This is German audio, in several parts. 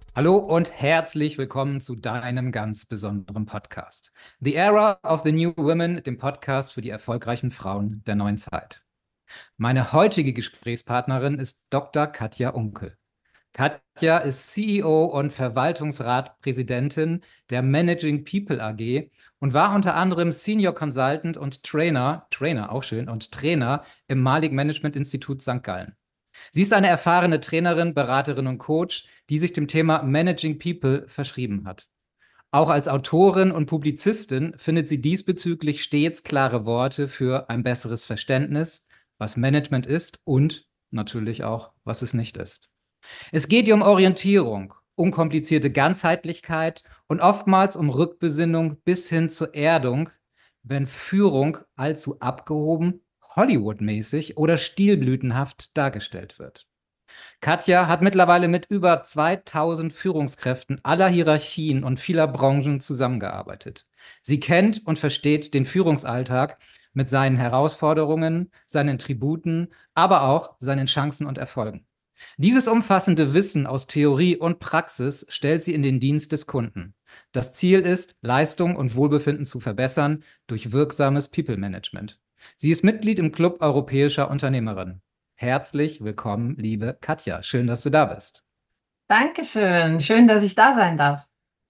Hallo und herzlich willkommen zu deinem ganz besonderen Podcast. The Era of the New Women, dem Podcast für die erfolgreichen Frauen der neuen Zeit. Meine heutige Gesprächspartnerin ist Dr. Katja Unkel. Katja ist CEO und Verwaltungsratpräsidentin der Managing People AG und war unter anderem Senior Consultant und Trainer auch schön, und Trainer im Malik Management Institut St. Gallen. Sie ist eine erfahrene Trainerin, Beraterin und Coach, die sich dem Thema Managing People verschrieben hat. Auch als Autorin und Publizistin findet sie diesbezüglich stets klare Worte für ein besseres Verständnis, was Management ist und natürlich auch, was es nicht ist. Es geht ihr um Orientierung, unkomplizierte Ganzheitlichkeit und oftmals um Rückbesinnung bis hin zur Erdung, wenn Führung allzu abgehoben, Hollywood-mäßig oder stilblütenhaft dargestellt wird. Katja hat mittlerweile mit über 2000 Führungskräften aller Hierarchien und vieler Branchen zusammengearbeitet. Sie kennt und versteht den Führungsalltag mit seinen Herausforderungen, seinen Tributen, aber auch seinen Chancen und Erfolgen. Dieses umfassende Wissen aus Theorie und Praxis stellt sie in den Dienst des Kunden. Das Ziel ist, Leistung und Wohlbefinden zu verbessern durch wirksames People Management. Sie ist Mitglied im Club Europäischer Unternehmerinnen. Herzlich willkommen, liebe Katja. Schön, dass du da bist. Dankeschön. Schön, dass ich da sein darf.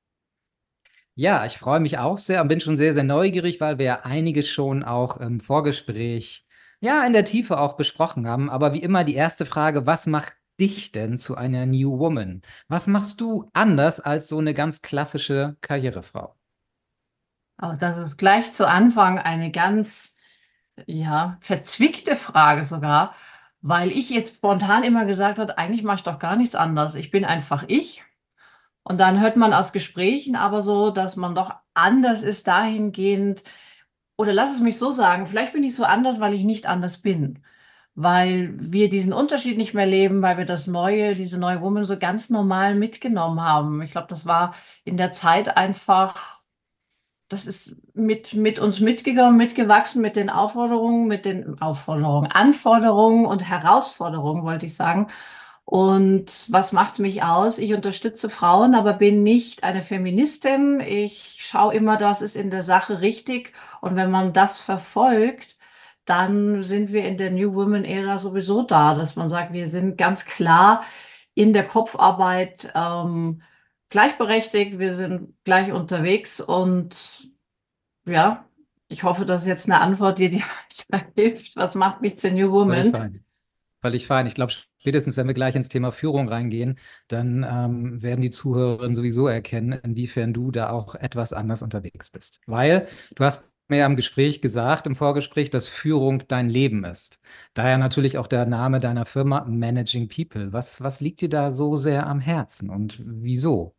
Ja, ich freue mich auch sehr und bin schon sehr, sehr neugierig, weil wir ja einiges schon auch im Vorgespräch, ja, in der Tiefe auch besprochen haben. Aber wie immer die erste Frage, was macht dich denn zu einer New Woman? Was machst du anders als so eine ganz klassische Karrierefrau? Auch das ist gleich zu Anfang eine ganz, ja, verzwickte Frage sogar, weil ich jetzt spontan immer gesagt habe, eigentlich mache ich doch gar nichts anders. Ich bin einfach ich. Und dann hört man aus Gesprächen aber so, dass man doch anders ist dahingehend, oder lass es mich so sagen, vielleicht bin ich so anders, weil ich nicht anders bin. Weil wir diesen Unterschied nicht mehr leben, weil wir das Neue, diese neue Woman so ganz normal mitgenommen haben. Ich glaube, das war in der Zeit einfach, das ist mit uns mitgegangen, mitgewachsen, mit den Aufforderungen, Anforderungen und Herausforderungen, wollte ich sagen. Und was macht mich aus? Ich unterstütze Frauen, aber bin nicht eine Feministin. Ich schaue immer, das ist in der Sache richtig. Und wenn man das verfolgt, dann sind wir in der New Women Ära sowieso da, dass man sagt, wir sind ganz klar in der Kopfarbeit gleichberechtigt, wir sind gleich unterwegs und ja, ich hoffe, das ist jetzt eine Antwort, die dir weiterhilft. Was macht mich zur New Völlig Woman? fein. Völlig fein. Ich glaube, spätestens, wenn wir gleich ins Thema Führung reingehen, dann werden die Zuhörerinnen sowieso erkennen, inwiefern du da auch etwas anders unterwegs bist. Weil du hast mir ja im Gespräch gesagt, im Vorgespräch, dass Führung dein Leben ist. Daher natürlich auch der Name deiner Firma Managing People. Was liegt dir da so sehr am Herzen und wieso?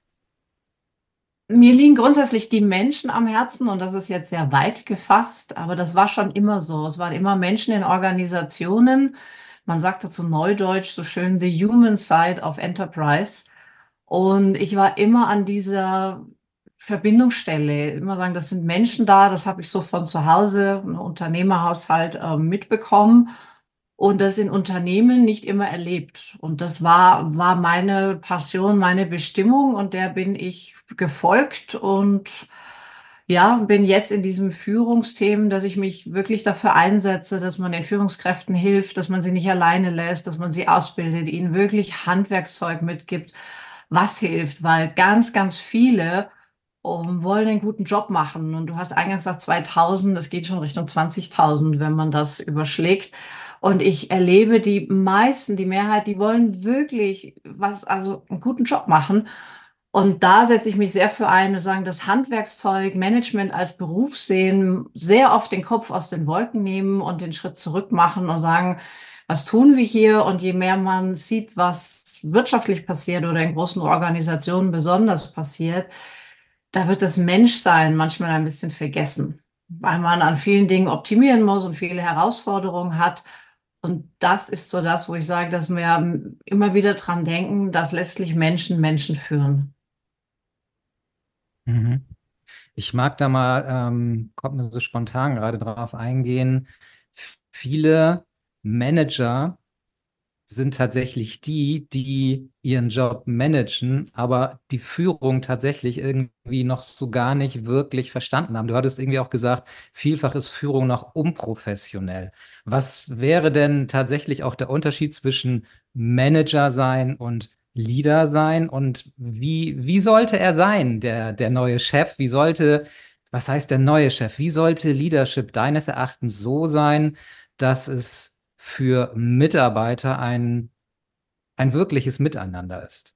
Mir liegen grundsätzlich die Menschen am Herzen und das ist jetzt sehr weit gefasst, aber das war schon immer so. Es waren immer Menschen in Organisationen. Man sagt dazu Neudeutsch so schön the human side of enterprise. Und ich war immer an dieser Verbindungsstelle. Immer sagen, das sind Menschen da, das habe ich so von zu Hause, ein Unternehmerhaushalt, mitbekommen. Und das in Unternehmen nicht immer erlebt. Und das war meine Passion, meine Bestimmung und der bin ich gefolgt und ja, bin jetzt in diesem Führungsthemen, dass ich mich wirklich dafür einsetze, dass man den Führungskräften hilft, dass man sie nicht alleine lässt, dass man sie ausbildet, ihnen wirklich Handwerkszeug mitgibt, was hilft, weil ganz, ganz viele wollen einen guten Job machen. Und du hast eingangs gesagt 2000, es geht schon Richtung 20.000, wenn man das überschlägt. Und ich erlebe die meisten, die Mehrheit, die wollen wirklich was, also einen guten Job machen. Und da setze ich mich sehr für ein und sagen, das Handwerkszeug, Management als Beruf sehen, sehr oft den Kopf aus den Wolken nehmen und den Schritt zurück machen und sagen, was tun wir hier? Und je mehr man sieht, was wirtschaftlich passiert oder in großen Organisationen besonders passiert, da wird das Menschsein manchmal ein bisschen vergessen, weil man an vielen Dingen optimieren muss und viele Herausforderungen hat. Und das ist so das, wo ich sage, dass wir immer wieder dran denken, dass letztlich Menschen Menschen führen. Mhm. Ich mag da mal, kommt mir so spontan gerade drauf eingehen. Viele Manager sind tatsächlich die, die ihren Job managen, aber die Führung tatsächlich irgendwie noch so gar nicht wirklich verstanden haben. Du hattest irgendwie auch gesagt, vielfach ist Führung noch unprofessionell. Was wäre denn tatsächlich auch der Unterschied zwischen Manager sein und Leader sein? Und wie sollte er sein, der neue Chef? Was heißt der neue Chef? Wie sollte Leadership deines Erachtens so sein, dass es für Mitarbeiter ein wirkliches Miteinander ist?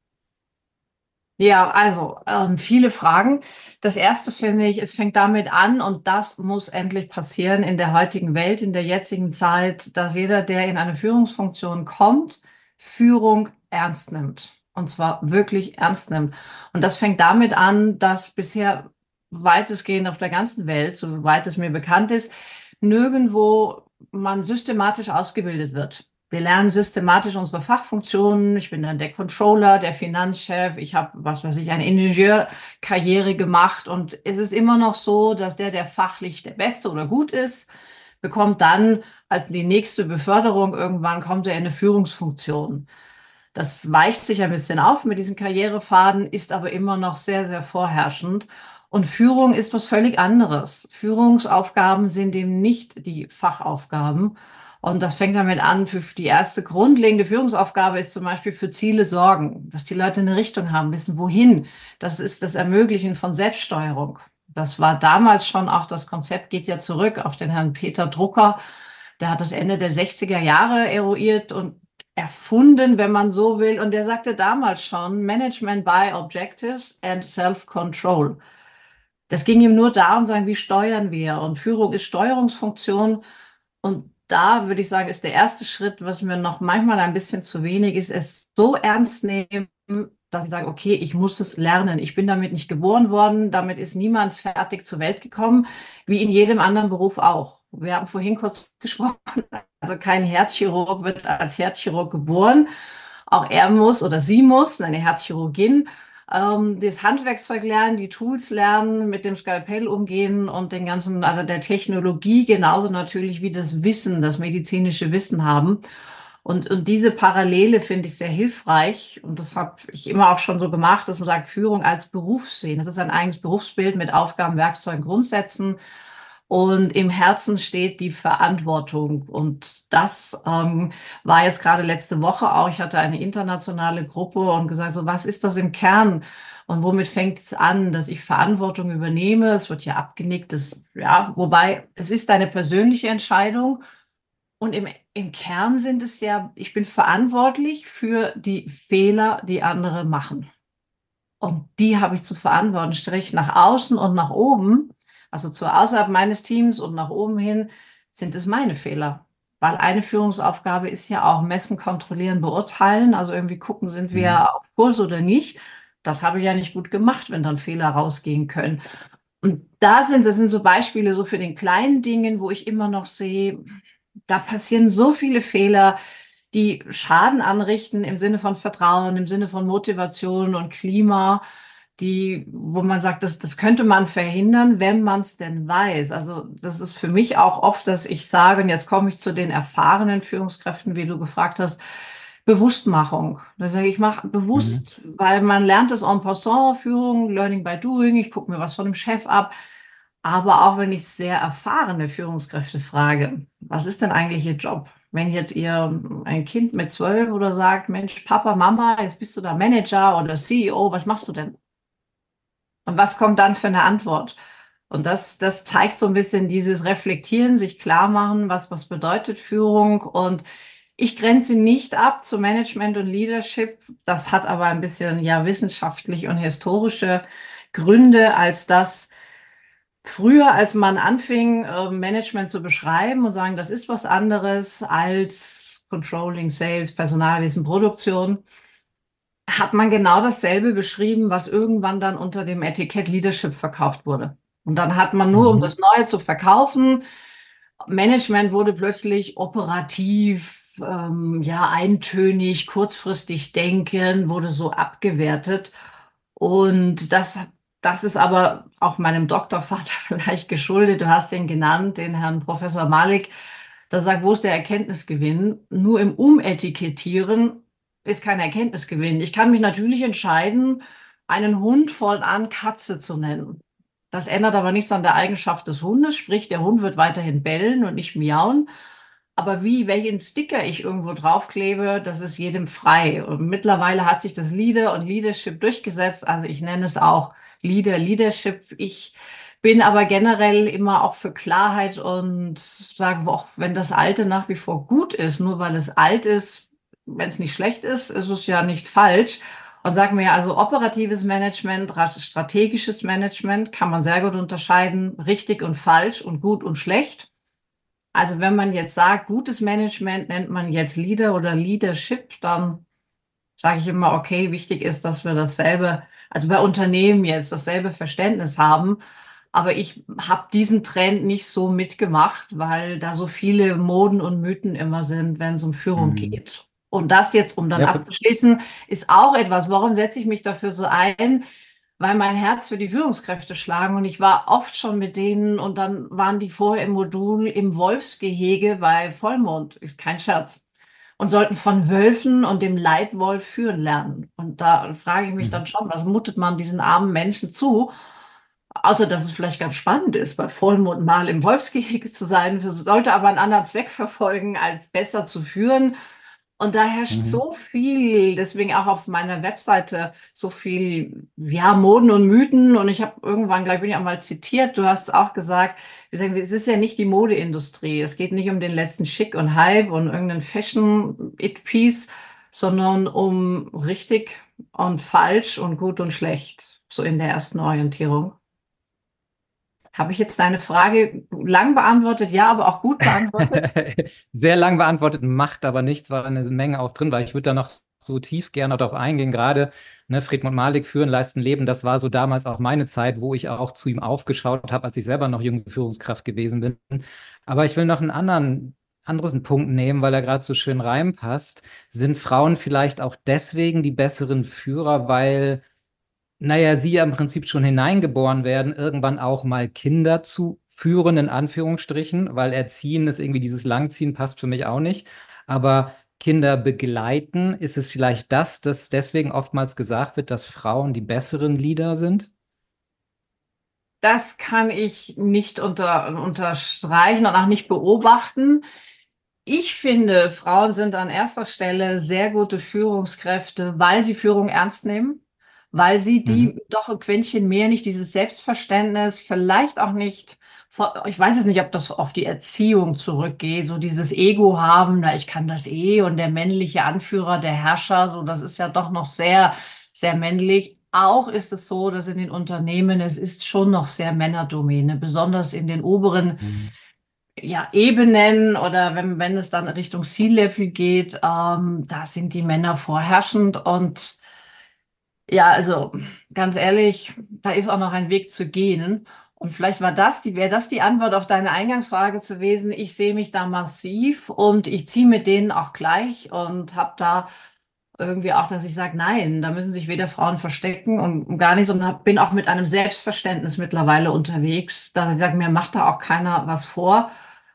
Ja, also viele Fragen. Das erste finde ich, es fängt damit an und das muss endlich passieren in der heutigen Welt, in der jetzigen Zeit, dass jeder, der in eine Führungsfunktion kommt, Führung ernst nimmt. Und zwar wirklich ernst nimmt. Und das fängt damit an, dass bisher weitestgehend auf der ganzen Welt, soweit es mir bekannt ist, nirgendwo man systematisch ausgebildet wird. Wir lernen systematisch unsere Fachfunktionen. Ich bin dann der Controller, der Finanzchef. Ich habe, was weiß ich, eine Ingenieurkarriere gemacht. Und es ist immer noch so, dass der fachlich der Beste oder gut ist, bekommt dann als die nächste Beförderung irgendwann kommt er in eine Führungsfunktion. Das weicht sich ein bisschen auf mit diesen Karrierefaden, ist aber immer noch sehr, sehr vorherrschend. Und Führung ist was völlig anderes. Führungsaufgaben sind eben nicht die Fachaufgaben. Und das fängt damit an, für die erste grundlegende Führungsaufgabe ist zum Beispiel für Ziele sorgen, dass die Leute eine Richtung haben, wissen, wohin. Das ist das Ermöglichen von Selbststeuerung. Das war damals schon auch, das Konzept geht ja zurück auf den Herrn Peter Drucker. Der hat das Ende der 60er Jahre eruiert und erfunden, wenn man so will. Und der sagte damals schon, Management by Objectives and Self-Control. Das ging ihm nur darum, sagen, wie steuern wir? Und Führung ist Steuerungsfunktion. Und da würde ich sagen, ist der erste Schritt, was mir noch manchmal ein bisschen zu wenig ist, es so ernst nehmen, dass ich sage, okay, ich muss es lernen. Ich bin damit nicht geboren worden, damit ist niemand fertig zur Welt gekommen, wie in jedem anderen Beruf auch. Wir haben vorhin kurz gesprochen, also kein Herzchirurg wird als Herzchirurg geboren. Auch er muss oder sie muss, eine Herzchirurgin, das Handwerkszeug lernen, die Tools lernen, mit dem Skalpell umgehen und den ganzen, also der Technologie genauso natürlich wie das Wissen, das medizinische Wissen haben. Und diese Parallele finde ich sehr hilfreich. Und das habe ich immer auch schon so gemacht, dass man sagt, Führung als Beruf sehen. Das ist ein eigenes Berufsbild mit Aufgaben, Werkzeugen, Grundsätzen. Und im Herzen steht die Verantwortung. Und das war jetzt gerade letzte Woche auch. Ich hatte eine internationale Gruppe und gesagt, so was ist das im Kern? Und womit fängt es an, dass ich Verantwortung übernehme? Es wird ja abgenickt, ja, wobei es ist eine persönliche Entscheidung. Und im Kern sind es ja, ich bin verantwortlich für die Fehler, die andere machen. Und die habe ich zu verantworten, strich nach außen und nach oben, also zu außerhalb meines Teams und nach oben hin, sind es meine Fehler. Weil eine Führungsaufgabe ist ja auch messen, kontrollieren, beurteilen, also irgendwie gucken, sind Mhm. wir auf Kurs oder nicht. Das habe ich ja nicht gut gemacht, wenn dann Fehler rausgehen können. Und das sind so Beispiele so für den kleinen Dingen, wo ich immer noch sehe, da passieren so viele Fehler, die Schaden anrichten im Sinne von Vertrauen, im Sinne von Motivation und Klima, wo man sagt, das könnte man verhindern, wenn man es denn weiß. Also das ist für mich auch oft, dass ich sage, und jetzt komme ich zu den erfahrenen Führungskräften, wie du gefragt hast, Bewusstmachung. Da sage ich, mach Mhm. bewusst, weil man lernt es en passant, Führung, Learning by Doing, ich gucke mir was von dem Chef ab. Aber auch wenn ich sehr erfahrene Führungskräfte frage, was ist denn eigentlich Ihr Job? Wenn jetzt ihr ein Kind mit 12 oder sagt, Mensch, Papa, Mama, jetzt bist du da Manager oder CEO, was machst du denn? Und was kommt dann für eine Antwort? Und das zeigt so ein bisschen dieses Reflektieren, sich klar machen, was bedeutet Führung. Und ich grenze nicht ab zu Management und Leadership. Das hat aber ein bisschen ja wissenschaftlich und historische Gründe, als das früher, als man anfing, Management zu beschreiben und sagen, das ist was anderes als Controlling, Sales, Personalwesen, Produktion, hat man genau dasselbe beschrieben, was irgendwann dann unter dem Etikett Leadership verkauft wurde. Und dann hat man nur, um Mhm. das Neue zu verkaufen, Management wurde plötzlich operativ, ja, eintönig, kurzfristig denken, wurde so abgewertet. Und das ist aber auch meinem Doktorvater vielleicht geschuldet. Du hast ihn genannt, den Herrn Professor Malik. Da sagt, wo ist der Erkenntnisgewinn? Nur im Umetikettieren ist kein Erkenntnisgewinn. Ich kann mich natürlich entscheiden, einen Hund fortan Katze zu nennen. Das ändert aber nichts an der Eigenschaft des Hundes, sprich, der Hund wird weiterhin bellen und nicht miauen. Aber welchen Sticker ich irgendwo draufklebe, das ist jedem frei. Und mittlerweile hat sich das Leader und Leadership durchgesetzt. Also ich nenne es auch Leadership. Ich bin aber generell immer auch für Klarheit und sage, auch wenn das Alte nach wie vor gut ist, nur weil es alt ist, wenn es nicht schlecht ist, ist es ja nicht falsch. Und sagen wir also operatives Management, strategisches Management kann man sehr gut unterscheiden, richtig und falsch und gut und schlecht. Also wenn man jetzt sagt, gutes Management nennt man jetzt Leader oder Leadership, dann sage ich immer, okay, wichtig ist, dass wir dasselbe, also bei Unternehmen jetzt dasselbe Verständnis haben. Aber ich habe diesen Trend nicht so mitgemacht, weil da so viele Moden und Mythen immer sind, wenn es um Führung Mhm. geht. Und das jetzt, um dann Ja, für, abzuschließen, ist auch etwas, warum setze ich mich dafür so ein? Weil mein Herz für die Führungskräfte schlagen und ich war oft schon mit denen und dann waren die vorher im Modul im Wolfsgehege bei Vollmond, ist kein Scherz, und sollten von Wölfen und dem Leitwolf führen lernen. Und da frage ich mich dann mhm. schon, was mutet man diesen armen Menschen zu? Außer, dass es vielleicht ganz spannend ist, bei Vollmond mal im Wolfsgehege zu sein, sollte aber einen anderen Zweck verfolgen, als besser zu führen. Und da herrscht Mhm. so viel, deswegen auch auf meiner Webseite so viel, ja, Moden und Mythen. Und ich habe irgendwann, gleich bin ich auch mal zitiert, du hast auch gesagt, wir sagen, es ist ja nicht die Modeindustrie. Es geht nicht um den letzten Schick und Hype und irgendeinen Fashion-It-Piece, sondern um richtig und falsch und gut und schlecht, so in der ersten Orientierung. Habe ich jetzt deine Frage lang beantwortet? Ja, aber auch gut beantwortet? Sehr lang beantwortet, macht aber nichts, weil eine Menge auch drin war. Ich würde da noch so tief gerne darauf eingehen. Gerade ne, Friedmund Malik, Führen, Leisten, Leben, das war so damals auch meine Zeit, wo ich auch zu ihm aufgeschaut habe, als ich selber noch junge Führungskraft gewesen bin. Aber ich will noch einen anderen Punkt nehmen, weil er gerade so schön reinpasst. Sind Frauen vielleicht auch deswegen die besseren Führer, weil naja, sie ja im Prinzip schon hineingeboren werden, irgendwann auch mal Kinder zu führen, in Anführungsstrichen, weil erziehen ist irgendwie dieses Langziehen passt für mich auch nicht. Aber Kinder begleiten, ist es vielleicht das, dass deswegen oftmals gesagt wird, dass Frauen die besseren Leader sind? Das kann ich nicht unterstreichen und auch nicht beobachten. Ich finde, Frauen sind an erster Stelle sehr gute Führungskräfte, weil sie Führung ernst nehmen, weil sie Mhm. die doch ein Quäntchen mehr nicht dieses Selbstverständnis, vielleicht auch nicht, ich weiß es nicht, ob das auf die Erziehung zurückgeht, so dieses Ego haben, na, ich kann das eh und der männliche Anführer, der Herrscher, so, das ist ja doch noch sehr, sehr männlich. Auch ist es so, dass in den Unternehmen, es ist schon noch sehr Männerdomäne, besonders in den oberen Mhm. ja, Ebenen oder wenn es dann Richtung C-Level geht, da sind die Männer vorherrschend und ja, also ganz ehrlich, da ist auch noch ein Weg zu gehen. Und vielleicht wäre das die Antwort auf deine Eingangsfrage gewesen. Ich sehe mich da massiv und ich ziehe mit denen auch gleich und habe da irgendwie auch, dass ich sage, nein, da müssen sich weder Frauen verstecken und gar nicht, sondern bin auch mit einem Selbstverständnis mittlerweile unterwegs, dass ich sage, mir macht da auch keiner was vor.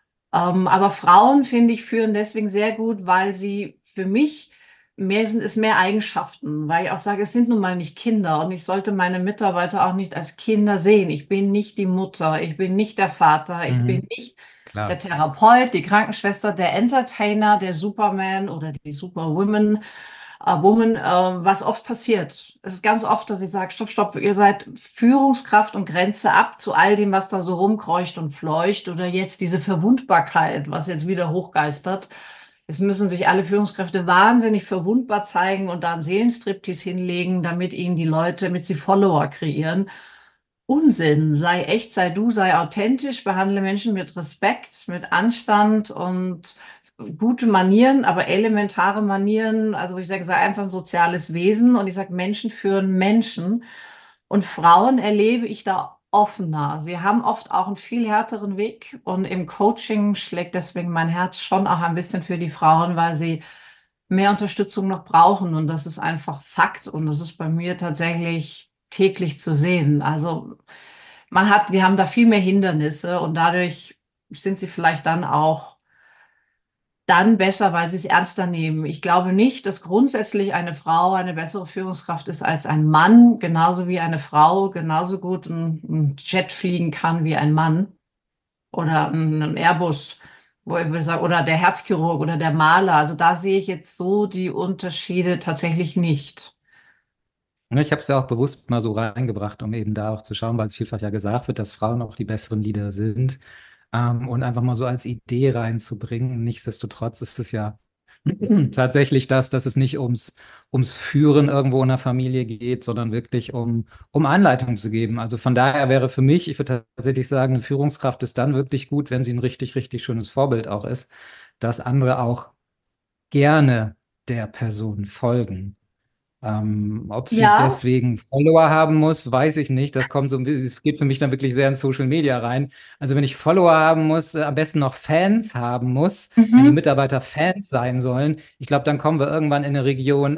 Aber Frauen, finde ich, führen deswegen sehr gut, weil sie für mich mehr sind, es mehr Eigenschaften, weil ich auch sage, es sind nun mal nicht Kinder und ich sollte meine Mitarbeiter auch nicht als Kinder sehen. Ich bin nicht die Mutter, ich bin nicht der Vater, ich bin Mhm. nicht der Klar. Therapeut, die Krankenschwester, der Entertainer, der Superman oder die Superwoman. Woman, was oft passiert. Es ist ganz oft, dass ich sage, stopp, stopp, ihr seid Führungskraft und Grenze ab zu all dem, was da so rumkreucht und fleucht oder jetzt diese Verwundbarkeit, was jetzt wieder hochgeistert. Es müssen sich alle Führungskräfte wahnsinnig verwundbar zeigen und da einen Seelenstriptease hinlegen, damit ihnen die Leute, damit sie Follower kreieren. Unsinn, sei echt, sei du, sei authentisch, behandle Menschen mit Respekt, mit Anstand und gute Manieren, aber elementare Manieren. Also ich sage, sei einfach ein soziales Wesen und ich sage, Menschen führen Menschen und Frauen erlebe ich da offener. Sie haben oft auch einen viel härteren Weg und im Coaching schlägt deswegen mein Herz schon auch ein bisschen für die Frauen, weil sie mehr Unterstützung noch brauchen und das ist einfach Fakt und das ist bei mir tatsächlich täglich zu sehen. Also die haben da viel mehr Hindernisse und dadurch sind sie vielleicht dann auch dann besser, weil sie es ernster nehmen. Ich glaube nicht, dass grundsätzlich eine Frau eine bessere Führungskraft ist als ein Mann, genauso wie eine Frau genauso gut ein Jet fliegen kann wie ein Mann oder ein Airbus, wo ich würde sagen, oder der Herzchirurg oder der Maler. Also da sehe ich jetzt so die Unterschiede tatsächlich nicht. Ne, ich habe es ja auch bewusst mal so reingebracht, um eben da auch zu schauen, weil es vielfach ja gesagt wird, dass Frauen auch die besseren Leader sind, und einfach mal so als Idee reinzubringen. Nichtsdestotrotz ist es ja tatsächlich das, dass es nicht ums Führen irgendwo in der Familie geht, sondern wirklich um Anleitung zu geben. Also von daher wäre für mich, ich würde tatsächlich sagen, eine Führungskraft ist dann wirklich gut, wenn sie ein richtig, richtig schönes Vorbild auch ist, dass andere auch gerne der Person folgen. Ob sie Ja. deswegen Follower haben muss, weiß ich nicht. Das kommt so ein bisschen, es geht für mich dann wirklich sehr in Social Media rein. Also wenn ich Follower haben muss, am besten noch Fans haben muss, wenn die Mhm. Mitarbeiter Fans sein sollen, ich glaube, dann kommen wir irgendwann in eine Region,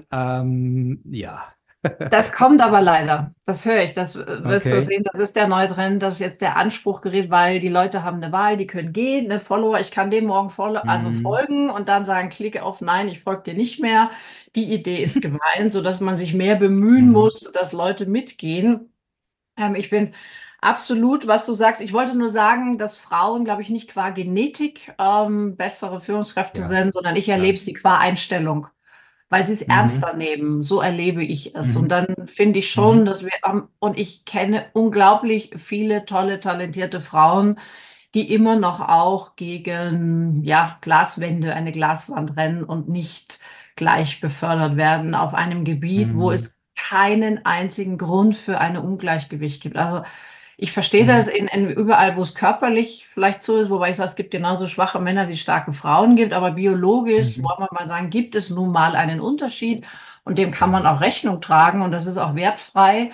ja. Das kommt aber leider. Das höre ich. Das wirst du Okay. sehen. Das ist der neue Trend, dass jetzt der Anspruch gerät, weil die Leute haben eine Wahl, die können gehen, eine Follower. Ich kann dem morgen also Mhm. folgen und dann sagen, klicke auf Nein, ich folge dir nicht mehr. Die Idee ist gemeint, sodass man sich mehr bemühen Mhm. muss, dass Leute mitgehen. Ich bin absolut, was du sagst. Ich wollte nur sagen, dass Frauen, glaube ich, nicht qua Genetik bessere Führungskräfte Ja, sind, sondern ich klar. erlebe sie qua Einstellung, weil sie es Mhm. ernster nehmen. So erlebe ich es. Und Mhm. dann finde ich schon, Mhm. dass und ich kenne unglaublich viele tolle, talentierte Frauen, die immer noch auch gegen, ja, Glaswände, eine Glaswand rennen und nicht gleich befördert werden auf einem Gebiet, wo Mhm. es keinen einzigen Grund für ein Ungleichgewicht gibt. Also ich verstehe das Mhm. überall, wo es körperlich vielleicht so ist, wobei ich sage, es gibt genauso schwache Männer wie starke Frauen gibt, aber biologisch, Mhm. wollen wir mal sagen, gibt es nun mal einen Unterschied und dem kann man Mhm. auch Rechnung tragen und das ist auch wertfrei.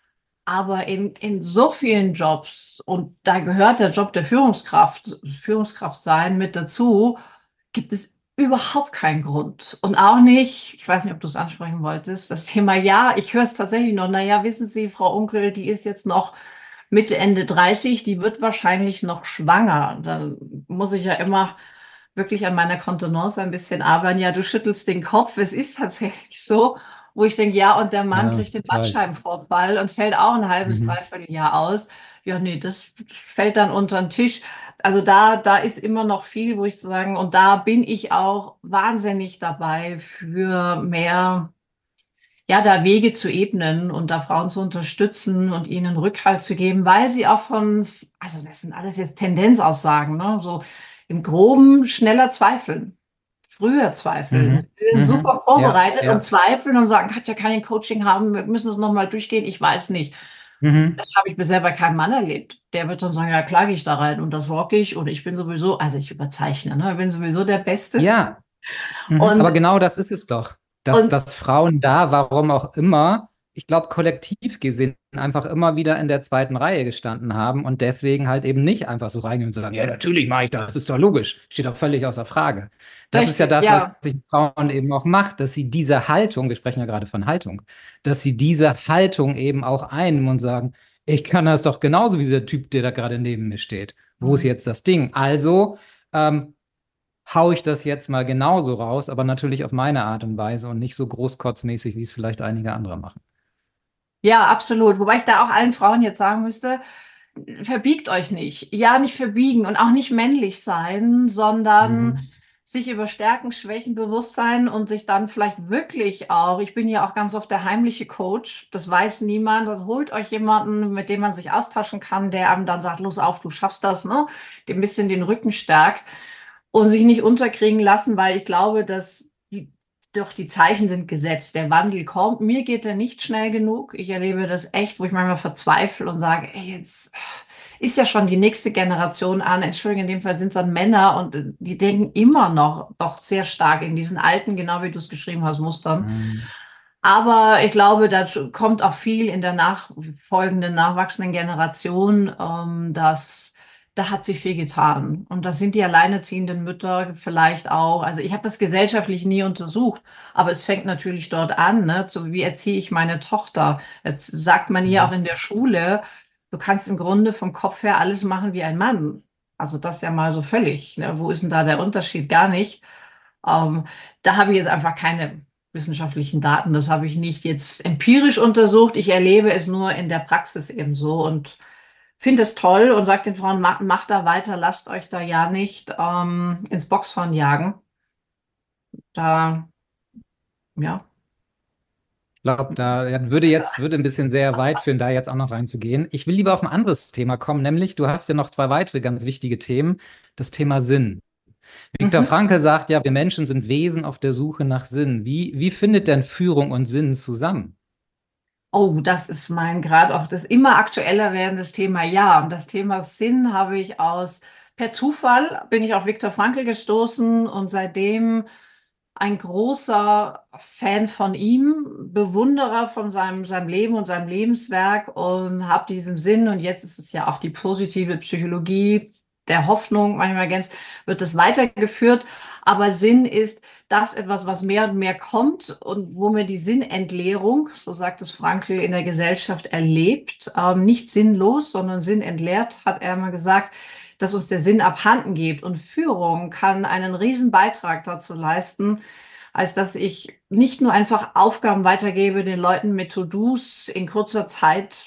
Aber in so vielen Jobs, und da gehört der Job der Führungskraft sein mit dazu, gibt es überhaupt keinen Grund. Und auch nicht, ich weiß nicht, ob du es ansprechen wolltest, das Thema, ja, ich höre es tatsächlich noch, naja, wissen Sie, Frau Unkel, die ist jetzt noch Mitte, Ende 30, die wird wahrscheinlich noch schwanger. Dann muss ich ja immer wirklich an meiner Kontenance ein bisschen arbeiten. Ja, du schüttelst den Kopf. Es ist tatsächlich so, wo ich denke, ja, und der Mann Ja, kriegt den ich weiß. Bandscheibenvorfall und fällt auch ein halbes, Mhm. dreiviertel Jahr aus. Ja, nee, das fällt dann unter den Tisch. Also da ist immer noch viel, wo ich so sagen, und da bin ich auch wahnsinnig dabei für mehr, ja, da Wege zu ebnen und da Frauen zu unterstützen und ihnen Rückhalt zu geben, weil sie auch also das sind alles jetzt Tendenzaussagen, ne? So im Groben schneller zweifeln, früher zweifeln. Mhm. Sie sind Mhm. super Ja, vorbereitet und ja. zweifeln und sagen, Katja kann ich ein Coaching haben, wir müssen es nochmal durchgehen, ich weiß nicht. Mhm. Das habe ich bisher bei keinem Mann erlebt. Der wird dann sagen, ja, klar gehe ich da rein und das rock ich und ich bin sowieso, also ich überzeichne, ne? Ich bin sowieso der Beste. Ja. Mhm. Und, Aber genau das ist es doch, und dass Frauen da, warum auch immer, ich glaube, kollektiv gesehen einfach immer wieder in der zweiten Reihe gestanden haben und deswegen halt eben nicht einfach so reingehen und sagen, ja, natürlich mache ich das, das ist doch logisch, steht doch völlig außer Frage. Das ist ja richtig, das, was ja. sich Frauen eben auch macht, dass sie diese Haltung, wir sprechen ja gerade von Haltung, dass sie diese Haltung eben auch einnehmen und sagen, ich kann das doch genauso wie dieser Typ, der da gerade neben mir steht. Wo ist jetzt das Ding? Also, ähm, hau ich das jetzt mal genauso raus, aber natürlich auf meine Art und Weise und nicht so großkotzmäßig, wie es vielleicht einige andere machen. Ja, absolut. Wobei ich da auch allen Frauen jetzt sagen müsste, verbiegt euch nicht. Ja, nicht verbiegen und auch nicht männlich sein, sondern Mhm. sich über Stärken, Schwächen bewusst sein und sich dann vielleicht wirklich auch, ich bin ja auch ganz oft der heimliche Coach, das weiß niemand, also holt euch jemanden, mit dem man sich austauschen kann, der einem dann sagt, los auf, du schaffst das, ne? Dem ein bisschen den Rücken stärkt und sich nicht unterkriegen lassen, weil ich glaube, dass doch die Zeichen sind gesetzt. Der Wandel kommt. Mir geht er nicht schnell genug. Ich erlebe das echt, wo ich manchmal verzweifle und sage, ey, jetzt ist ja schon die nächste Generation an. Entschuldigung, in dem Fall sind es dann Männer und die denken immer noch doch sehr stark in diesen alten, genau wie du es geschrieben hast, Mustern. Mhm. Aber ich glaube, da kommt auch viel in der nachfolgenden, nachwachsenden Generation, da hat sie viel getan. Und das sind die alleinerziehenden Mütter vielleicht auch. Also ich habe das gesellschaftlich nie untersucht, aber es fängt natürlich dort an, ne? So, wie erziehe ich meine Tochter? Jetzt sagt man hier auch Mhm. in der Schule, du kannst im Grunde vom Kopf her alles machen wie ein Mann. Also das ja mal so völlig, ne? Wo ist denn da der Unterschied? Gar nicht. Ähm, Da habe ich jetzt einfach keine wissenschaftlichen Daten. Das habe ich nicht jetzt empirisch untersucht. Ich erlebe es nur in der Praxis eben so und finde es toll und sage den Frauen, macht da weiter, lasst euch da ja nicht ins Boxhorn jagen. Da, ja. Ich glaube, da ja, würde ein bisschen sehr weit führen, da jetzt auch noch reinzugehen. Ich will lieber auf ein anderes Thema kommen, nämlich du hast ja noch zwei weitere ganz wichtige Themen. Das Thema Sinn. Viktor Mhm. Frankl sagt ja, wir Menschen sind Wesen auf der Suche nach Sinn. Wie findet denn Führung und Sinn zusammen? Oh, das ist mein gerade auch das immer aktueller werdendes Thema. Ja, und das Thema Sinn habe ich per Zufall bin ich auf Viktor Frankl gestoßen und seitdem ein großer Fan von ihm, Bewunderer von seinem Leben und seinem Lebenswerk und habe diesen Sinn. Und jetzt ist es ja auch die positive Psychologie der Hoffnung, manchmal ganz wird es weitergeführt. Aber Sinn ist das etwas, was mehr und mehr kommt und wo mir die Sinnentleerung, so sagt es Frankl, in der Gesellschaft erlebt. Nicht sinnlos, sondern sinnentleert, hat er mal gesagt, dass uns der Sinn abhanden geht. Und Führung kann einen riesen Beitrag dazu leisten, als dass ich nicht nur einfach Aufgaben weitergebe, den Leuten mit To-Dos in kurzer Zeit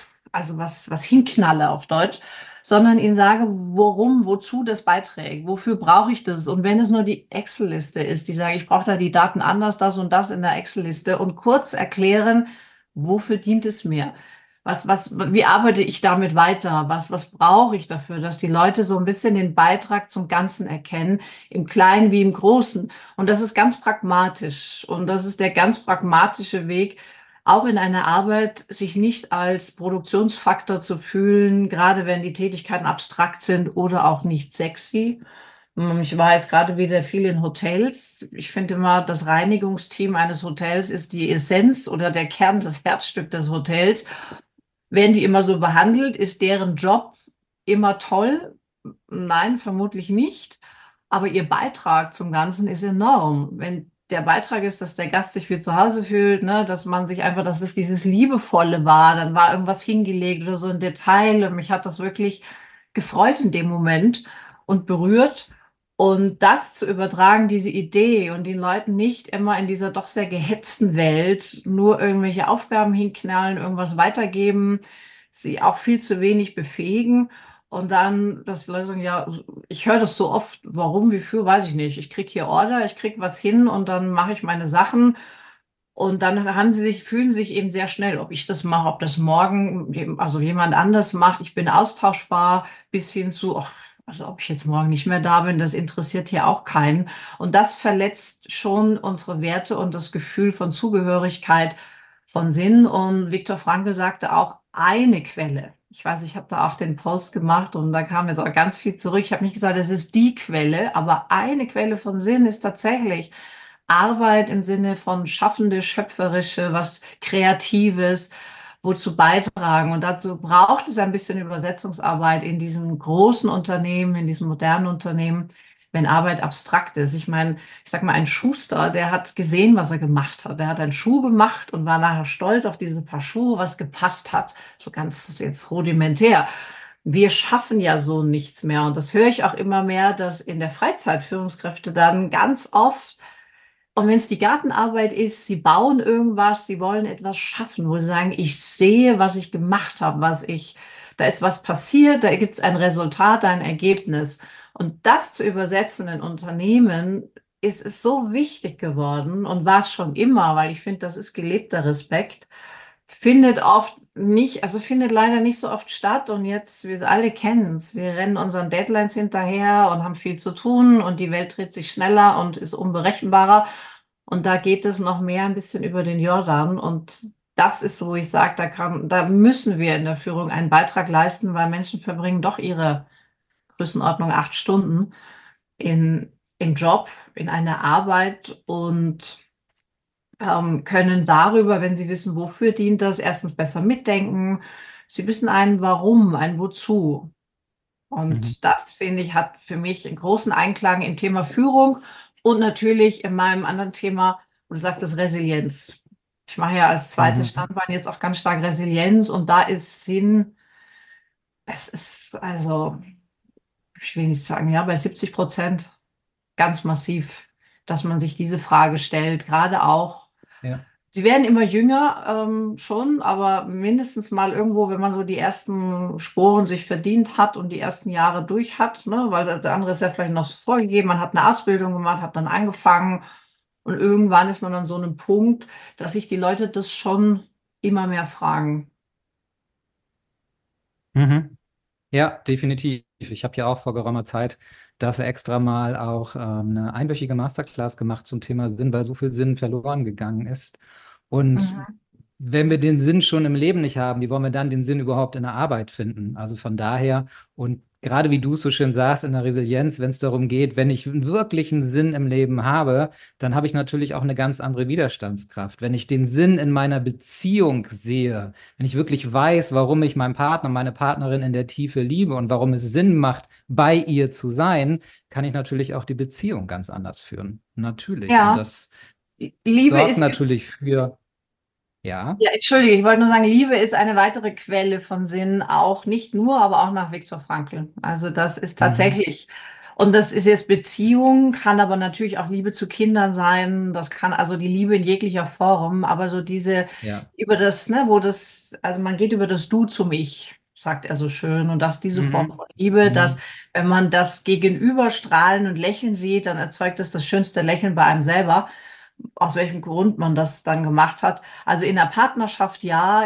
was hinknalle auf Deutsch, sondern ihnen sage, worum, wozu das beiträgt, wofür brauche ich das? Und wenn es nur die Excel-Liste ist, die sage, ich brauche da die Daten anders, das und das in der Excel-Liste und kurz erklären, wofür dient es mir? Wie arbeite ich damit weiter? Was brauche ich dafür, dass die Leute so ein bisschen den Beitrag zum Ganzen erkennen, im Kleinen wie im Großen? Und das ist ganz pragmatisch. Und das ist der ganz pragmatische Weg, auch in einer Arbeit sich nicht als Produktionsfaktor zu fühlen, gerade wenn die Tätigkeiten abstrakt sind oder auch nicht sexy. Ich war jetzt gerade wieder viel in Hotels. Ich finde immer, das Reinigungsteam eines Hotels ist die Essenz oder der Kern, das Herzstück des Hotels. Werden die immer so behandelt? Ist deren Job immer toll? Nein, vermutlich nicht. Aber ihr Beitrag zum Ganzen ist enorm. Wenn der Beitrag ist, dass der Gast sich wie zu Hause fühlt, ne, dass man sich einfach, dass es dieses Liebevolle war, dann war irgendwas hingelegt oder so ein Detail und mich hat das wirklich gefreut in dem Moment und berührt. Und das zu übertragen, diese Idee und den Leuten nicht immer in dieser doch sehr gehetzten Welt nur irgendwelche Aufgaben hinknallen, irgendwas weitergeben, sie auch viel zu wenig befähigen. Und dann das Leute sagen, ja, ich höre das so oft, warum, wie für, weiß ich nicht. Ich krieg hier Order, ich krieg was hin und dann mache ich meine Sachen. Und dann fühlen sie sich eben sehr schnell, ob ich das mache, ob das morgen, also jemand anders macht. Ich bin austauschbar bis hin zu, ach, also ob ich jetzt morgen nicht mehr da bin, das interessiert hier auch keinen. Und das verletzt schon unsere Werte und das Gefühl von Zugehörigkeit, von Sinn. Und Viktor Frankl sagte auch eine Quelle. Ich weiß, ich habe da auch den Post gemacht und da kam jetzt auch ganz viel zurück. Ich habe nicht gesagt, es ist die Quelle, aber eine Quelle von Sinn ist tatsächlich Arbeit im Sinne von schaffende, schöpferische, was Kreatives, wozu beitragen. Und dazu braucht es ein bisschen Übersetzungsarbeit in diesen großen Unternehmen, in diesen modernen Unternehmen, wenn Arbeit abstrakt ist. Ich meine, ich sag mal, ein Schuster, der hat gesehen, was er gemacht hat. Der hat einen Schuh gemacht und war nachher stolz auf diese Paar Schuhe, was gepasst hat. So ganz jetzt rudimentär. Wir schaffen ja so nichts mehr. Und das höre ich auch immer mehr, dass in der Freizeit Führungskräfte dann ganz oft und wenn es die Gartenarbeit ist, sie bauen irgendwas, sie wollen etwas schaffen, wo sie sagen, ich sehe, was ich gemacht habe, da ist was passiert, da gibt es ein Resultat, ein Ergebnis. Und das zu übersetzen in Unternehmen, ist so wichtig geworden und war es schon immer, weil ich finde, das ist gelebter Respekt, findet oft nicht, also findet leider nicht so oft statt. Und jetzt, wir alle kennen es, wir rennen unseren Deadlines hinterher und haben viel zu tun und die Welt dreht sich schneller und ist unberechenbarer. Und da geht es noch mehr ein bisschen über den Jordan. Und das ist, wo ich sage, da müssen wir in der Führung einen Beitrag leisten, weil Menschen verbringen doch ihre Größenordnung 8 Stunden im Job, in einer Arbeit und können darüber, wenn sie wissen, wofür dient das, erstens besser mitdenken. Sie wissen ein Warum, ein Wozu. Mhm. Und das, finde ich, hat für mich einen großen Einklang im Thema Führung und natürlich in meinem anderen Thema, wo du sagtest, Resilienz. Ich mache ja als zweites Mhm. Standbein jetzt auch ganz stark Resilienz und da ist Sinn, es ist also, ich will nicht sagen, ja, bei 70% ganz massiv. dass man sich diese Frage stellt, gerade auch. Ja. Sie werden immer jünger, schon, aber mindestens mal irgendwo, wenn man so die ersten Sporen sich verdient hat und die ersten Jahre durch hat, ne, weil der andere ist ja vielleicht noch so vorgegeben, man hat eine Ausbildung gemacht, hat dann angefangen und irgendwann ist man an so einem Punkt, dass sich die Leute das schon immer mehr fragen. Mhm. Ja, definitiv. Ich habe ja auch vor geraumer Zeit dafür extra mal auch eine einwöchige Masterclass gemacht zum Thema Sinn, weil so viel Sinn verloren gegangen ist. Und Mhm. wenn wir den Sinn schon im Leben nicht haben, wie wollen wir dann den Sinn überhaupt in der Arbeit finden? Also von daher, und gerade wie du es so schön sagst, in der Resilienz, wenn es darum geht, wenn ich einen wirklichen Sinn im Leben habe, dann habe ich natürlich auch eine ganz andere Widerstandskraft. Wenn ich den Sinn in meiner Beziehung sehe, wenn ich wirklich weiß, warum ich meinen Partner, meine Partnerin in der Tiefe liebe und warum es Sinn macht, bei ihr zu sein, kann ich natürlich auch die Beziehung ganz anders führen. Natürlich. Und Ja, das Liebe sorgt ist natürlich für, ja. Ja, entschuldige, ich wollte nur sagen, Liebe ist eine weitere Quelle von Sinn, auch nicht nur, aber auch nach Viktor Frankl. Also das ist Mhm. tatsächlich, und das ist jetzt Beziehung, kann aber natürlich auch Liebe zu Kindern sein, das kann also die Liebe in jeglicher Form, aber so diese Ja. über das, ne, wo das, also man geht über das Du zum Ich, sagt er so schön, und dass diese Form Mhm. von Liebe, dass Mhm. wenn man das Gegenüber strahlen und lächeln sieht, dann erzeugt das schönste Lächeln bei einem selber, aus welchem Grund man das dann gemacht hat. Also in der Partnerschaft ja,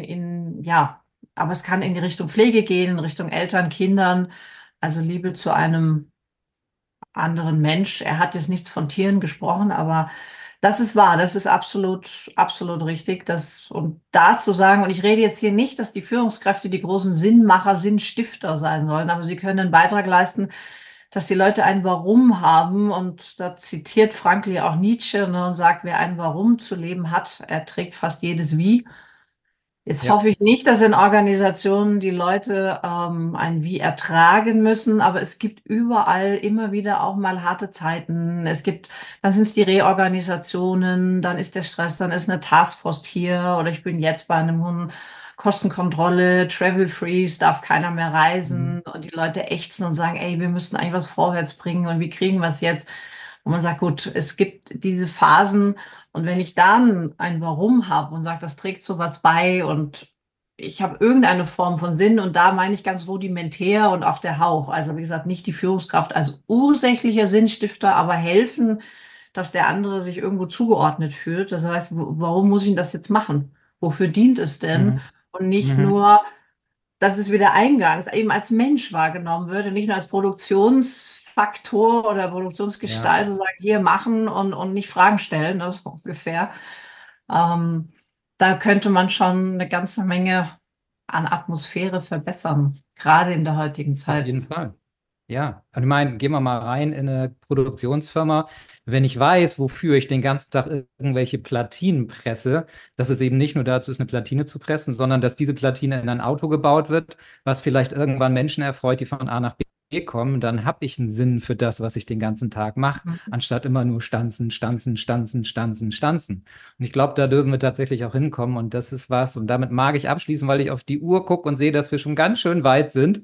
ja, aber es kann in die Richtung Pflege gehen, in Richtung Eltern, Kindern, also Liebe zu einem anderen Mensch. Er hat jetzt nichts von Tieren gesprochen, aber das ist wahr, das ist absolut, absolut richtig. Und da zu sagen, und ich rede jetzt hier nicht, dass die Führungskräfte die großen Sinnmacher, Sinnstifter sein sollen, aber sie können einen Beitrag leisten, dass die Leute ein Warum haben. Und da zitiert Frankl ja auch Nietzsche, ne, und sagt, wer ein Warum zu leben hat, erträgt fast jedes Wie. Jetzt Ja, hoffe ich nicht, dass in Organisationen die Leute ein Wie ertragen müssen, aber es gibt überall immer wieder auch mal harte Zeiten. Dann sind es die Reorganisationen, dann ist der Stress, dann ist eine Taskforce hier oder ich bin jetzt bei einem hohen Kostenkontrolle, Travel Freeze, darf keiner mehr reisen mhm. und die Leute ächzen und sagen, ey, wir müssen eigentlich was vorwärts bringen und wie kriegen wir es jetzt? Und man sagt, gut, es gibt diese Phasen, und wenn ich dann ein Warum habe und sage, das trägt so was bei und ich habe irgendeine Form von Sinn und da meine ich ganz rudimentär und auch der Hauch. Also wie gesagt, nicht die Führungskraft als ursächlicher Sinnstifter, aber helfen, dass der andere sich irgendwo zugeordnet fühlt. Das heißt, warum muss ich denn das jetzt machen? Wofür dient es denn? Mhm. Und nicht Mhm. nur, dass es wieder eingangs eben als Mensch wahrgenommen wird und nicht nur als Produktionsfaktor oder Ja, Produktionsgestalt, so sagen, hier machen und nicht Fragen stellen, das ist ungefähr. Ähm, Da könnte man schon eine ganze Menge an Atmosphäre verbessern, gerade in der heutigen auf Zeit. jeden Fall. Ja, und ich meine, gehen wir mal rein in eine Produktionsfirma. Wenn ich weiß, wofür ich den ganzen Tag irgendwelche Platinen presse, dass es eben nicht nur dazu ist, eine Platine zu pressen, sondern dass diese Platine in ein Auto gebaut wird, was vielleicht irgendwann Menschen erfreut, die von A nach B kommen, dann habe ich einen Sinn für das, was ich den ganzen Tag mache, Mhm. anstatt immer nur stanzen, stanzen, stanzen, stanzen, stanzen. Und ich glaube, da dürfen wir tatsächlich auch hinkommen und das ist was. Und damit mag ich abschließen, weil ich auf die Uhr gucke und sehe, dass wir schon ganz schön weit sind.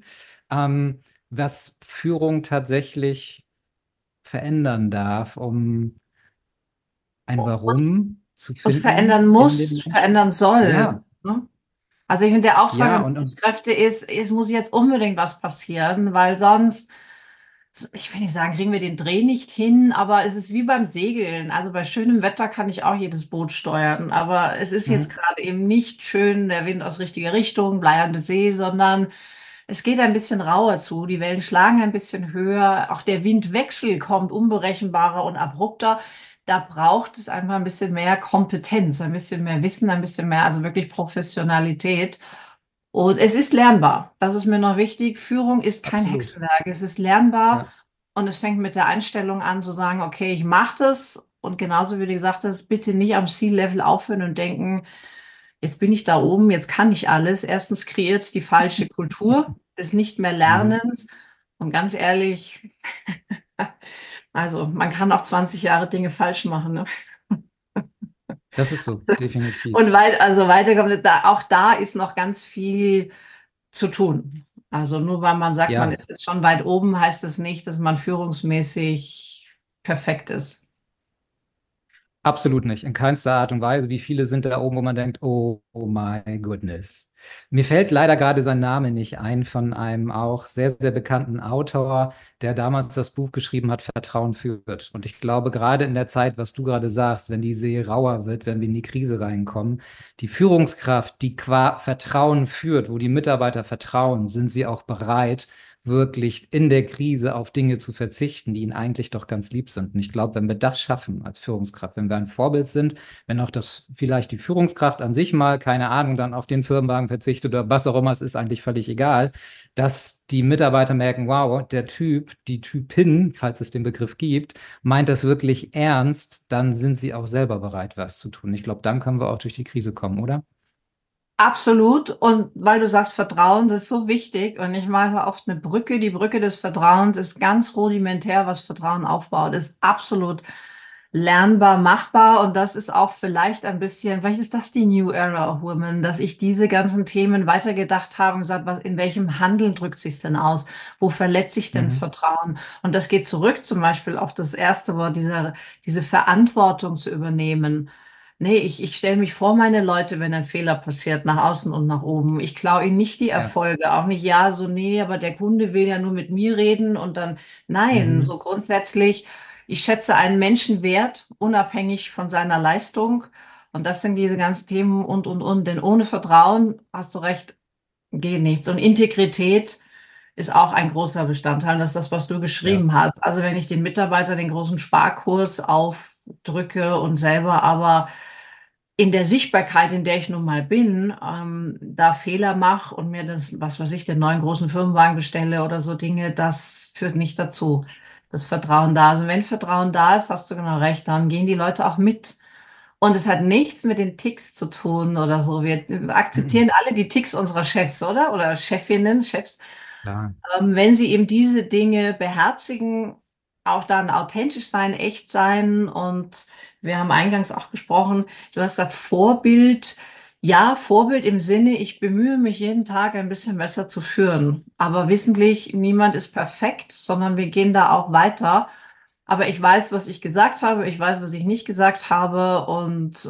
Was Führung tatsächlich verändern darf, um ein Warum zu Und verändern finden in muss, den Menschen. verändern soll. Ja, Ne? Also ich finde, der Auftrag ja, an und Führungskräfte ist, es muss jetzt unbedingt was passieren, weil sonst, ich will nicht sagen, kriegen wir den Dreh nicht hin, aber es ist wie beim Segeln. Also bei schönem Wetter kann ich auch jedes Boot steuern, aber es ist jetzt mhm, gerade eben nicht schön, der Wind aus richtiger Richtung, bleiernde See, sondern es geht ein bisschen rauer zu. Die Wellen schlagen ein bisschen höher, auch der Windwechsel kommt unberechenbarer und abrupter. Da braucht es einfach ein bisschen mehr Kompetenz, ein bisschen mehr Wissen, ein bisschen mehr, also wirklich Professionalität. Und es ist lernbar. Das ist mir noch wichtig. Führung ist kein absolut. Hexenwerk. Es ist lernbar Ja, und es fängt mit der Einstellung an, zu sagen, okay, ich mache das. Und genauso wie du gesagt hast, bitte nicht am Ziellevel aufhören und denken, jetzt bin ich da oben, jetzt kann ich alles. Erstens kreiert es die falsche Kultur des nicht mehr mhm. Lernens. Und ganz ehrlich, also man kann auch 20 Jahre Dinge falsch machen. Ne? Das ist so, Und definitiv. also weiterkommen, auch da ist noch ganz viel zu tun. Also nur weil man sagt, man Ja, ist jetzt schon weit oben, heißt es nicht, dass man führungsmäßig perfekt ist. Absolut nicht, in keinster Art und Weise. Wie viele sind da oben, wo man denkt, oh my goodness. Mir fällt leider gerade sein Name nicht ein von einem auch sehr, sehr bekannten Autor, der damals das Buch geschrieben hat, Vertrauen führt. Und ich glaube, gerade in der Zeit, was du gerade sagst, wenn die See rauer wird, wenn wir in die Krise reinkommen, die Führungskraft, die qua Vertrauen führt, wo die Mitarbeiter vertrauen, sind sie auch bereit, wirklich in der Krise auf Dinge zu verzichten, die ihnen eigentlich doch ganz lieb sind. Und ich glaube, wenn wir das schaffen als Führungskraft, wenn wir ein Vorbild sind, wenn auch das vielleicht die Führungskraft an sich mal, keine Ahnung, dann auf den Firmenwagen verzichtet oder was auch immer, es ist eigentlich völlig egal, dass die Mitarbeiter merken, wow, der Typ, die Typin, falls es den Begriff gibt, meint das wirklich ernst, dann sind sie auch selber bereit, was zu tun. Ich glaube, dann können wir auch durch die Krise kommen, oder? Absolut. Und weil du sagst, Vertrauen, das ist so wichtig. Und ich mache oft eine Brücke. Die Brücke des Vertrauens ist ganz rudimentär, was Vertrauen aufbaut, ist absolut lernbar, machbar. Und das ist auch vielleicht ist das die New Era of Women, dass ich diese ganzen Themen weitergedacht habe und gesagt, in welchem Handeln drückt sich denn aus? Wo verletze ich denn Mhm. Vertrauen? Und das geht zurück zum Beispiel auf das erste Wort, diese Verantwortung zu übernehmen. Nee, ich stelle mich vor meine Leute, wenn ein Fehler passiert, nach außen und nach oben. Ich klaue ihnen nicht die Ja. Erfolge, auch nicht, ja, so, nee, aber der Kunde will ja nur mit mir reden und dann, nein, Mhm. so grundsätzlich, ich schätze einen Menschen wert, unabhängig von seiner Leistung. Und das sind diese ganzen Themen und. Denn ohne Vertrauen, hast du recht, geht nichts. Und Integrität ist auch ein großer Bestandteil. Das ist das, was du Ja. geschrieben hast. Also wenn ich den Mitarbeiter den großen Sparkurs aufdrücke und selber aber in der Sichtbarkeit, in der ich nun mal bin, da Fehler mache und mir das, was weiß ich, den neuen großen Firmenwagen bestelle oder so Dinge, das führt nicht dazu. Das Vertrauen da. Also wenn Vertrauen da ist, hast du genau recht, dann gehen die Leute auch mit. Und es hat nichts mit den Ticks zu tun oder so. Wir Mhm. akzeptieren alle die Ticks unserer Chefs, oder? Oder Chefinnen, Chefs. Klar. Wenn sie eben diese Dinge beherzigen, auch dann authentisch sein, echt sein. Und wir haben eingangs auch gesprochen, du hast gesagt, Vorbild. Ja, Vorbild im Sinne, ich bemühe mich jeden Tag ein bisschen besser zu führen. Aber wissentlich, niemand ist perfekt, sondern wir gehen da auch weiter. Aber ich weiß, was ich gesagt habe, ich weiß, was ich nicht gesagt habe und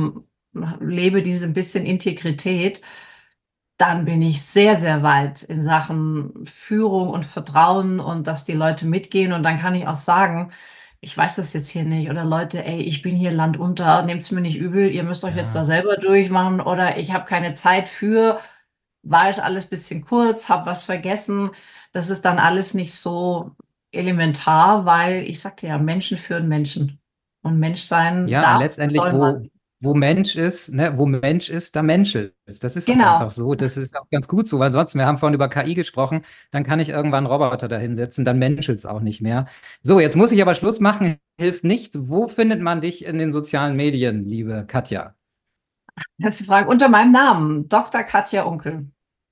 lebe diese ein bisschen Integrität, dann bin ich sehr, sehr weit in Sachen Führung und Vertrauen und dass die Leute mitgehen. Und dann kann ich auch sagen, ich weiß das jetzt hier nicht. Oder Leute, ey, ich bin hier landunter, nehmt's mir nicht übel, ihr müsst euch jetzt da Ja. selber durchmachen. Oder ich habe keine Zeit für, war es alles ein bisschen kurz, habe was vergessen. Das ist dann alles nicht so elementar, weil ich sagte ja, Menschen führen Menschen. Und Menschsein Ja, und darf, letztendlich, soll man. wo Mensch ist, ne, wo Mensch ist, da menschelt es. Das ist auch einfach Genau. so. Das ist auch ganz gut so, weil sonst, wir haben vorhin über KI gesprochen, dann kann ich irgendwann einen Roboter da hinsetzen, dann menschelt es auch nicht mehr. So, jetzt muss ich aber Schluss machen, hilft nicht. Wo findet man dich in den sozialen Medien, liebe Katja? Das ist die Frage. Unter meinem Namen, Dr. Katja Unkel.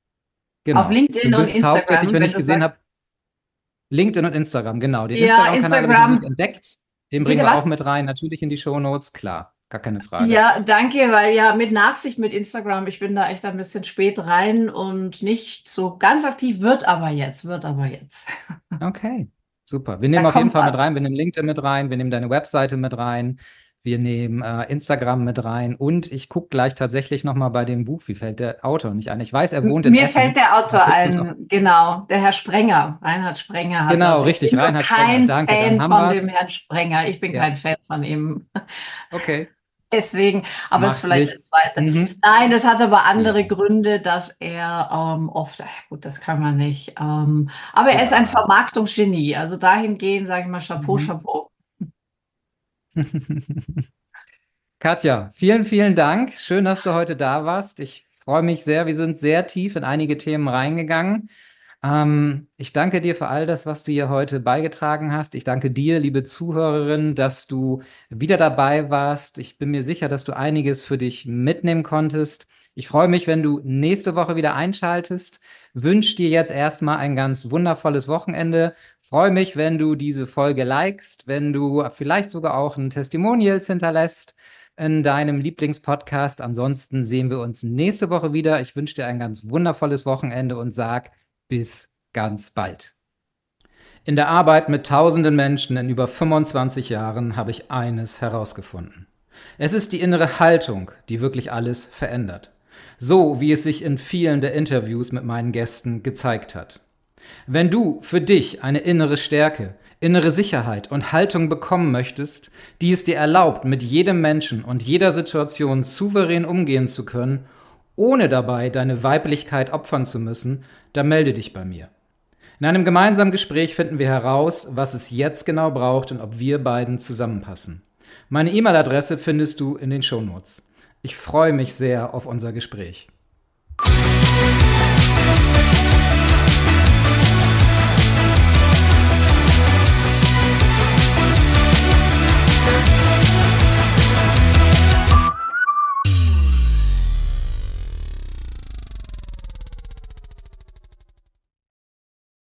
Auf Genau. Du LinkedIn und bist hauptsächlich, Instagram, wenn wenn ich du gesehen habe, sagst. LinkedIn und Instagram, genau. Den Ja, Instagram-Kanal habe ich noch nicht Instagram. entdeckt. Den bringen Bitte wir auch was? mit rein, natürlich in die Shownotes, klar, gar keine Frage. Ja, danke, weil ja mit Nachsicht mit Instagram, ich bin da echt ein bisschen spät rein und nicht so ganz aktiv, wird aber jetzt. Okay, super. Wir Da nehmen auf jeden kommt Fall mit was. rein, wir nehmen LinkedIn mit rein, wir nehmen deine Webseite mit rein, wir nehmen Instagram mit rein und ich gucke gleich tatsächlich nochmal bei dem Buch, wie fällt der Autor nicht ein? Ich weiß, er wohnt in Mir fällt Essen. der Autor Das hilft uns auch. ein, genau, der Herr Sprenger, Reinhard Sprenger hat Genau, das. Ich richtig, bin nur Reinhard Sprenger. kein Danke, dann Fan haben von wir dem es. Herrn Sprenger. Ich bin Ja, kein Fan von ihm. okay, Deswegen, aber es ist macht vielleicht eine nichts. zweite. Mhm. Nein, das hat aber Ja, andere Gründe, dass er oft, gut, das kann man nicht. Aber er ist ein ja. Vermarktungsgenie. Also dahingehend sage ich mal Chapeau, Mhm. Chapeau. Katja, vielen, vielen Dank. Schön, dass du heute da warst. Ich freue mich sehr. Wir sind sehr tief in einige Themen reingegangen. Ich danke dir für all das, was du hier heute beigetragen hast. Ich danke dir, liebe Zuhörerin, dass du wieder dabei warst. Ich bin mir sicher, dass du einiges für dich mitnehmen konntest. Ich freue mich, wenn du nächste Woche wieder einschaltest. Wünsche dir jetzt erstmal ein ganz wundervolles Wochenende. Freue mich, wenn du diese Folge likest, wenn du vielleicht sogar auch ein Testimonials hinterlässt in deinem Lieblingspodcast. Ansonsten sehen wir uns nächste Woche wieder. Ich wünsche dir ein ganz wundervolles Wochenende und sag bis ganz bald. In der Arbeit mit tausenden Menschen in über 25 Jahren habe ich eines herausgefunden. Es ist die innere Haltung, die wirklich alles verändert. So wie es sich in vielen der Interviews mit meinen Gästen gezeigt hat. Wenn du für dich eine innere Stärke, innere Sicherheit und Haltung bekommen möchtest, die es dir erlaubt, mit jedem Menschen und jeder Situation souverän umgehen zu können, ohne dabei deine Weiblichkeit opfern zu müssen, dann melde dich bei mir. In einem gemeinsamen Gespräch finden wir heraus, was es jetzt genau braucht und ob wir beiden zusammenpassen. Meine E-Mail-Adresse findest du in den Shownotes. Ich freue mich sehr auf unser Gespräch.